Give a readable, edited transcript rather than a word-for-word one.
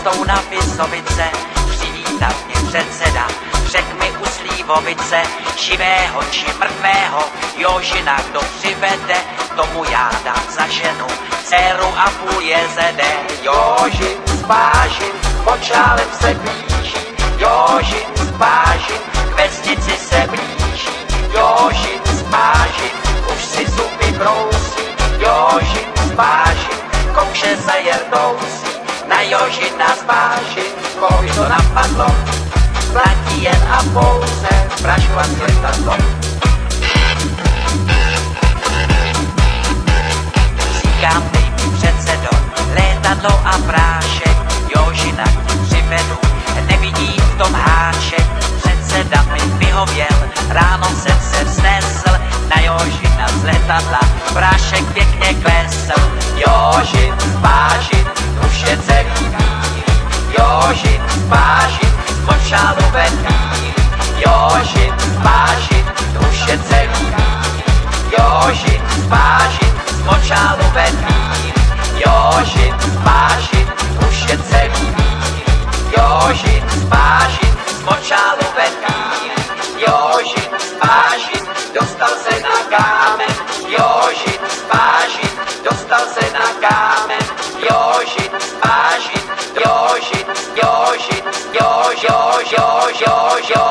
cestou na Visovice, přivítal mě předseda, řek mi u Slívovice, živého či mrtvého, Jožina kdo přivede, tomu já dám za ženu, dceru a půl jezede. Jožin s Pážin, počálem se blíží, Jožin s Pážin, k vesnici se blíží, Jožin s Pážin, už si zuby brousí, Jožin s Pážin, kouše za Jerdousí, na Jožina s Pážin, koho by to napadlo, platí jen a pouze praškovat letadlo. Říkám, dej mi předsedo, létadlo a prášek, Jožina přivedu, nevidím v tom háček, předseda mi vyhověl, ráno jsem se vznesl, na Jožina z letadla, prášek pěkně klesl, Jožin s Pážin, už je celý bílý, Jožin s Pážin, z močálové chvíli, Jožin s Pážin, už je celý bílý, Jožin s Pážin, z močálové chvíli, Jožin s Pážin, už je celý bílý, Jožin s Pážin, z močálové chvíli, Jožin s Pážin, dostal se na kámen, Jožin s Pážin, dostal se na kámen, Jožin s Pážin, Jožin, Jožin, Jož, Jož, Jož, Jož, Jož.